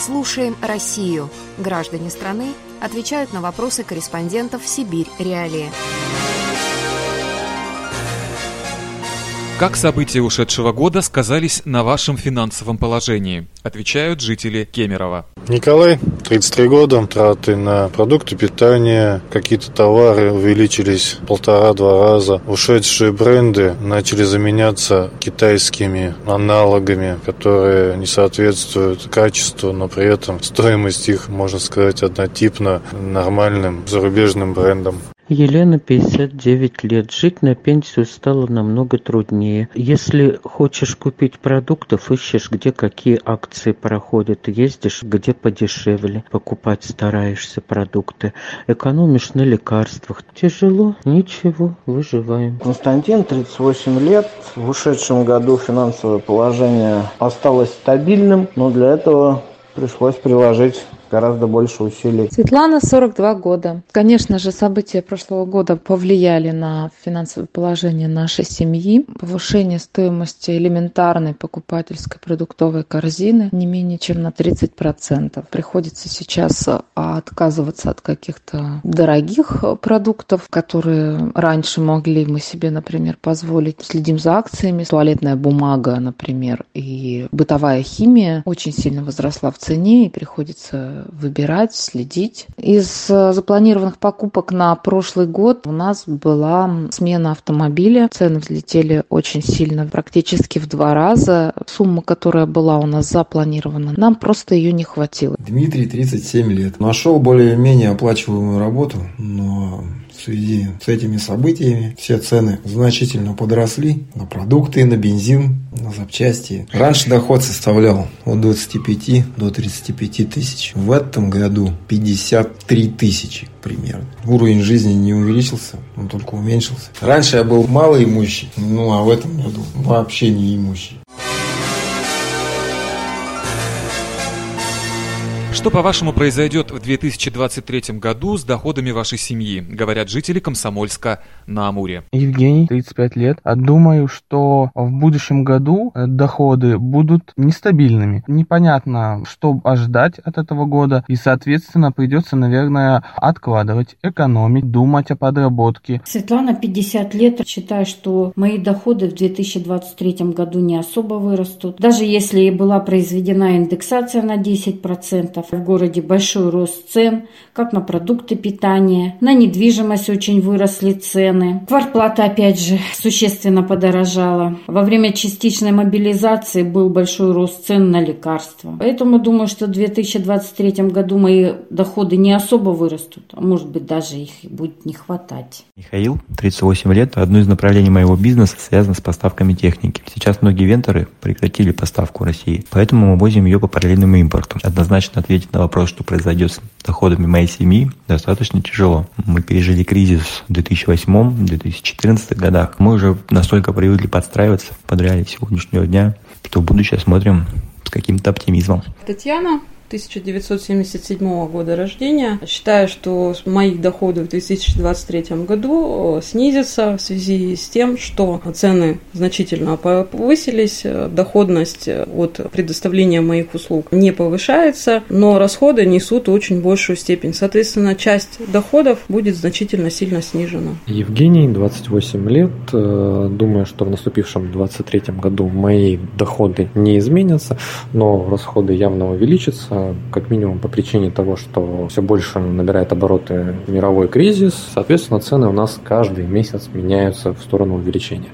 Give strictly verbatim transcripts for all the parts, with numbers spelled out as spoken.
Слушаем Россию. Граждане страны отвечают на вопросы корреспондентов «Сибирь. Реалии». Как события ушедшего года сказались на вашем финансовом положении? Отвечают жители Кемерово. Николай, тридцать три года, траты на продукты питания, какие-то товары увеличились полтора-два раза. Ушедшие бренды начали заменяться китайскими аналогами, которые не соответствуют качеству, но при этом стоимость их, можно сказать, однотипна нормальным зарубежным брендам. Елена, пятьдесят девять лет. Жить на пенсию стало намного труднее. Если хочешь купить продуктов, ищешь, где какие акции проходят. Ездишь, где подешевле. Покупать стараешься продукты. Экономишь на лекарствах. Тяжело? Ничего, выживаем. Константин, тридцать восемь лет. В ушедшем году финансовое положение осталось стабильным, но для этого пришлось приложить гораздо больше усилий. Светлана, сорок два года. Конечно же, события прошлого года повлияли на финансовое положение нашей семьи. Повышение стоимости элементарной покупательской продуктовой корзины не менее чем на тридцать процентов. Приходится сейчас отказываться от каких-то дорогих продуктов, которые раньше могли мы себе, например, позволить. Следим за акциями. Туалетная бумага, например, и бытовая химия очень сильно возросла в цене, и приходится выбирать, следить. Из запланированных покупок на прошлый год у нас была смена автомобиля. Цены взлетели очень сильно, практически в два раза. Сумма, которая была у нас запланирована, нам просто ее не хватило. Дмитрий, тридцать семь лет. Нашел более-менее оплачиваемую работу, но в связи с этими событиями все цены значительно подросли на продукты, на бензин, на запчасти. Раньше доход составлял от двадцати пяти до тридцати пяти тысяч. В этом году пятьдесят три тысячи примерно. Уровень жизни не увеличился, он только уменьшился. Раньше я был малоимущий, ну а в этом году вообще не имущий. Что, по-вашему, произойдет в две тысячи двадцать третьем году с доходами вашей семьи, говорят жители Комсомольска-на-Амуре? Евгений, тридцать пять лет. Думаю, что в будущем году доходы будут нестабильными. Непонятно, что ожидать от этого года, и, соответственно, придется, наверное, откладывать, экономить, думать о подработке. Светлана, пятьдесят лет. Считаю, что мои доходы в две тысячи двадцать третьем году не особо вырастут. Даже если и была произведена индексация на десять процентов, в городе большой рост цен, как на продукты питания, на недвижимость очень выросли цены. Квартплата, опять же, существенно подорожала. Во время частичной мобилизации был большой рост цен на лекарства. Поэтому думаю, что в две тысячи двадцать третьем году мои доходы не особо вырастут, а может быть даже их будет не хватать. Михаил, тридцать восемь лет. Одно из направлений моего бизнеса связано с поставками техники. Сейчас многие вендоры прекратили поставку в России, поэтому мы возим ее по параллельному импорту. Однозначно ответить на вопрос, что произойдет с доходами моей семьи, достаточно тяжело. Мы пережили кризис в две тысячи восьмом - две тысячи четырнадцатом годах. Мы уже настолько привыкли подстраиваться под реалии сегодняшнего дня, что в будущее смотрим с каким-то оптимизмом. Татьяна, тысяча девятьсот семьдесят седьмого года рождения. Считаю, что мои доходы в две тысячи двадцать третьем году снизятся в связи с тем, что цены значительно повысились, доходность от предоставления моих услуг не повышается, но расходы несут очень большую степень. Соответственно, часть доходов будет значительно сильно снижена. Евгений, двадцать восемь лет. Думаю, что в наступившем двадцать третьем году мои доходы не изменятся, но расходы явно увеличатся. Как минимум по причине того, что все больше набирает обороты мировой кризис. Соответственно, цены у нас каждый месяц меняются в сторону увеличения.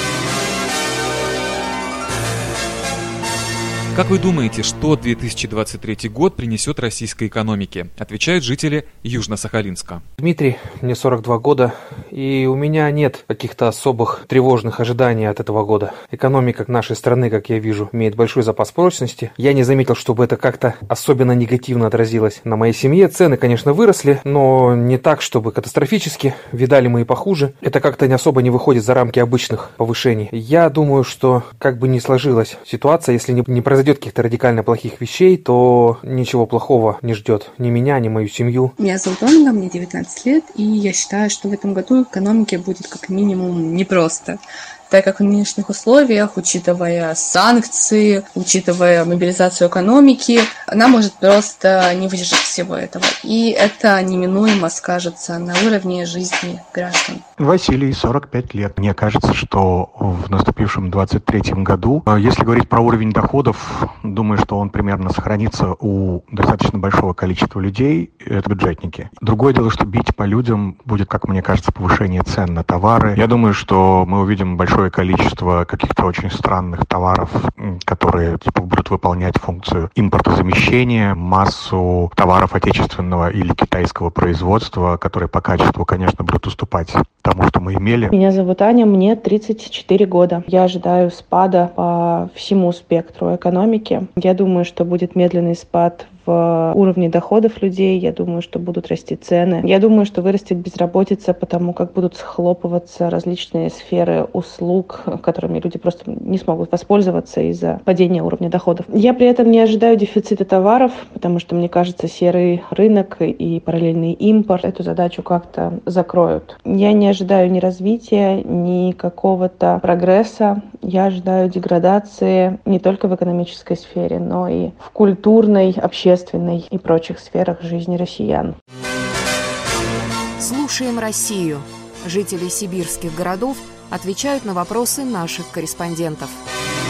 Как вы думаете, что две тысячи двадцать третий год принесет российской экономике? Отвечают жители Южно-Сахалинска. Дмитрий, мне сорок два года, и у меня нет каких-то особых тревожных ожиданий от этого года. Экономика нашей страны, как я вижу, имеет большой запас прочности. Я не заметил, чтобы это как-то особенно негативно отразилось на моей семье. Цены, конечно, выросли, но не так, чтобы катастрофически. Видали мы и похуже. Это как-то не особо не выходит за рамки обычных повышений. Я думаю, что как бы ни сложилась ситуация, если не, не произойдет каких-то радикально плохих вещей, то ничего плохого не ждет ни меня, ни мою семью. Меня зовут Ольга, мне девятнадцать лет, и я считаю, что в этом году экономике будет как минимум непросто, так как в нынешних условиях, учитывая санкции, учитывая мобилизацию экономики, она может просто не выдержать всего этого. И это неминуемо скажется на уровне жизни граждан. Василий, сорок пять лет. Мне кажется, что в наступившем двадцать третьем году, если говорить про уровень доходов, думаю, что он примерно сохранится у достаточно большого количества людей, это бюджетники. Другое дело, что бить по людям будет, как мне кажется, повышение цен на товары. Я думаю, что мы увидим большое количество каких-то очень странных товаров, которые типа будут выполнять функцию импортозамещения, массу товаров отечественного или китайского производства, которые по качеству, конечно, будут уступать тому, что мы имели. Меня зовут Аня, мне тридцать четыре года. Я ожидаю спада по всему спектру экономики. Я думаю, что будет медленный спад в уровне доходов людей. Я думаю, что будут расти цены. Я думаю, что вырастет безработица, потому как будут схлопываться различные сферы услуг, которыми люди просто не смогут воспользоваться из-за падения уровня доходов. Я при этом не ожидаю дефицита товаров, потому что, мне кажется, серый рынок и параллельный импорт эту задачу как-то закроют. Я не ожидаю ни развития, ни какого-то прогресса. Я ожидаю деградации не только в экономической сфере, но и в культурной, общественной и прочих сферах жизни россиян. Слушаем Россию. Жители сибирских городов отвечают на вопросы наших корреспондентов.